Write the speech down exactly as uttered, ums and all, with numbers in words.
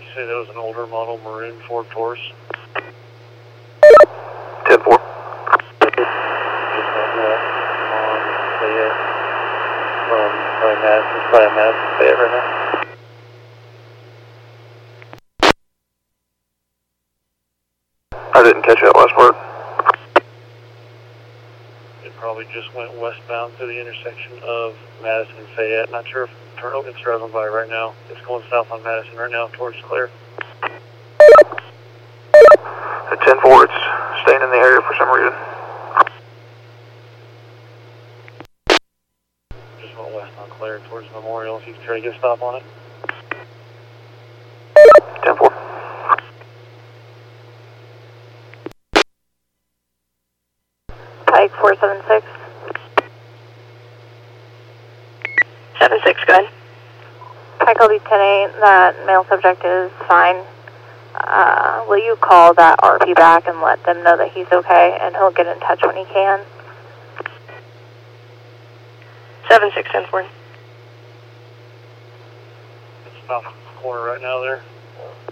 say that was an older model maroon Ford Taurus? ten four. Just went west on Fayette from probably Madison. It's probably Madison Fayette right now. I didn't catch that last part. It probably just went westbound through the intersection of Madison and Fayette. Not sure if it's driving by right now. It's going south on Madison right now towards Claire. At ten four, it's staying in the area for some reason. Just went west on Claire towards Memorial. If you can try to get a stop on it. ten four. Pike four seven six. seven six, go ahead. Pike L B ten eight, that male subject is fine. Uh, will you call that R P back and let them know that he's okay, and he'll get in touch when he can? seven six ten four. It's south of the corner right now there.